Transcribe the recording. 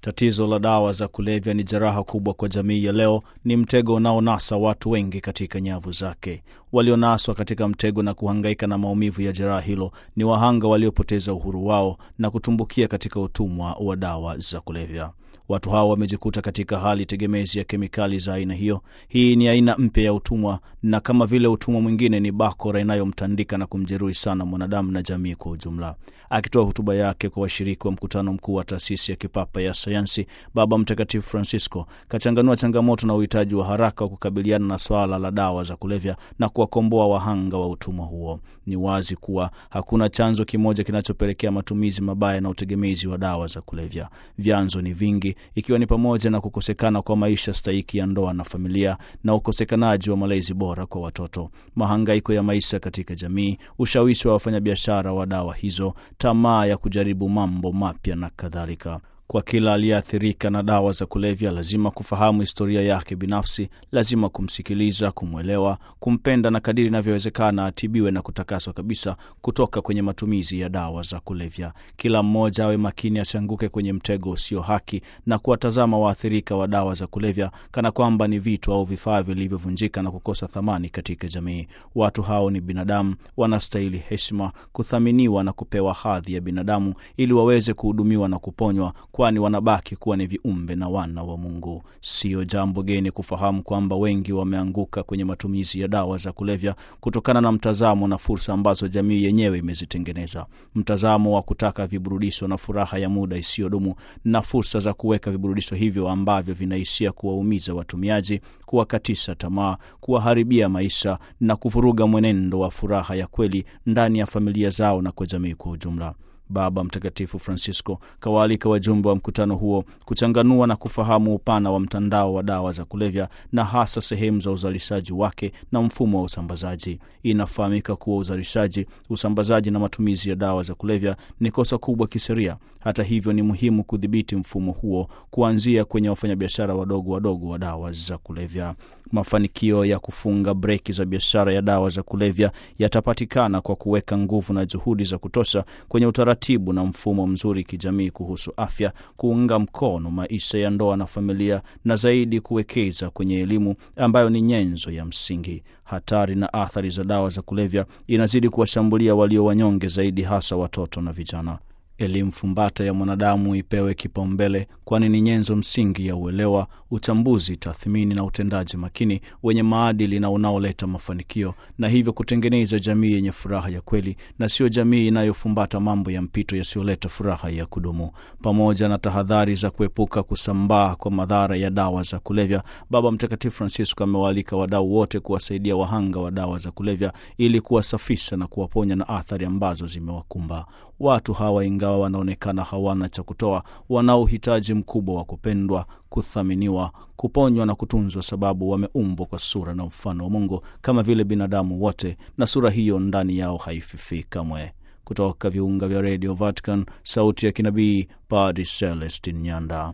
Tatizo la dawa za kulevya ni jeraha kubwa kwa jamii ya leo, ni mtego unaonasa watu wengi katika nyavu zake. Walionaswa katika mtego na kuhangaika na maumivu ya jeraha hilo ni wahanga waliopoteza uhuru wao na kutumbukia katika utumwa wa dawa za kulevya. Watu hao wamejikuta katika hali tegemezi ya kemikali za aina hiyo. Hii ni aina mpya ya utumwa, na kama vile utumwa mwingine ni bakora inayomtandika na kumjeruhi sana mwanadamu na jamii kwa ujumla. Akitoa hotuba yake kwa washiriki wa mkutano mkuu wa taasisi ya kipapa ya sayansi, Baba Mtakatifu Francisco kachanganua changamoto na uhitaji wa haraka wa kukabiliana na swala la dawa za kulevya na kuwakomboa wahanga wa utumwa huo. Ni wazi kuwa hakuna chanzo kimoja kinachopelekea matumizi mabaya na utegemezi wa dawa za kulevya. Vyanzo ni vingi, ikiwa ni pamoja na kukosekana kwa maisha stahiki ya ndoa na familia na ukosekanaji wa malezi bora kwa watoto, mahangaiko ya maisha katika jamii, ushawishi wa wafanyabiashara wa dawa hizo, tamaa ya kujaribu mambo mapya na kadhalika. Kwa kila aliyeathirika na dawa za kulevya lazima kufahamu historia yake binafsi, lazima kumsikiliza, kumwelewa, kumpenda na kadiri inavyowezekana atibiwe na kutakaswa kabisa kutoka kwenye matumizi ya dawa za kulevya. Kila mmoja awe makini asianguke kwenye mtego usio haki na kuwatazama waathirika wa dawa za kulevya kana kwamba ni vitu au vifaa vilivyovunjika na kukosa thamani katika jamii. Watu hao ni binadamu, wanastahili heshima, kuthaminiwa na kupewa hadhi ya binadamu ili waweze kuhudumiwa na kuponywa, kwani wanabaki kuwa ni viumbe na wana wa Mungu. Sio jambo geni kufahamu kwamba wengi wameanguka kwenye matumizi ya dawa za kulevya kutokana na mtazamo na fursa ambazo jamii yenyewe imezitengeneza. Mtazamo wa kutaka viburudisho na furaha ya muda isiyodumu, na fursa za kuweka viburudisho hivyo ambavyo vinaishia kuwaumiza watumiaji, kuwakatisha tamaa, kuwaharibia maisha na kuvuruga mwenendo wa furaha ya kweli ndani ya familia zao na kwa jamii kwa ujumla. Baba Mtakatifu Francisco kawaalika wajumbe wa mkutano huo kuchanganua na kufahamu upana wa mtandao wa dawa za kulevya na hasa sehemu za uzalishaji wake na mfumo wa usambazaji. Inafahamika kuwa uzalishaji, usambazaji na matumizi ya dawa za kulevya ni kosa kubwa kisheria. Hata hivyo ni muhimu kudhibiti mfumo huo kuanzia kwenye wafanyabiashara wadogo wa dawa za kulevya. Mafanikio ya kufunga breki za biashara ya dawa za kulevya yatapatikana kwa kuweka nguvu na juhudi za kutosha kwenye utaratibu na mfumo mzuri kijamii kuhusu afya, kuunga mkono maisha ya ndoa na familia, na zaidi kuwekeza kwenye elimu ambayo ni nyenzo ya msingi. Hatari na athari za dawa za kulevya inazidi kuwashambulia walio wanyonge zaidi, hasa watoto na vijana. Elimu fumbata ya mwanadamu ipewe kipaumbele, kwani ni nyenzo msingi ya uelewa, utambuzi, tathmini na utendaji makini wenye maadili na unaoleta mafanikio, na hivyo kutengeneza jamii yenye furaha ya kweli na sio jamii inayofumbata mambo ya mpito yasiyoleta furaha ya kudumu. Pamoja na tahadhari za kuepuka kusambaa kwa madhara ya dawa za kulevya, Baba Mtakatifu Francisco amewaalika wadau wote kuwasaidia wahanga wa dawa za kulevya ili kuwasafisha na kuwaponya na athari ambazo zimewakumba. Watu hawa, ingawa wanaonekana hawana cha kutoa, wana uhitaji mkubwa wa kupendwa, kuthaminiwa, kuponywa na kutunzwa, sababu wameumbwa kwa sura na mfano wa Mungu kama vile binadamu wote, na sura hiyo ndani yao haififi kamwe. Kutoka viunga vya Radio Vatican, sauti ya kinabii, Padre Celestin Nyanda.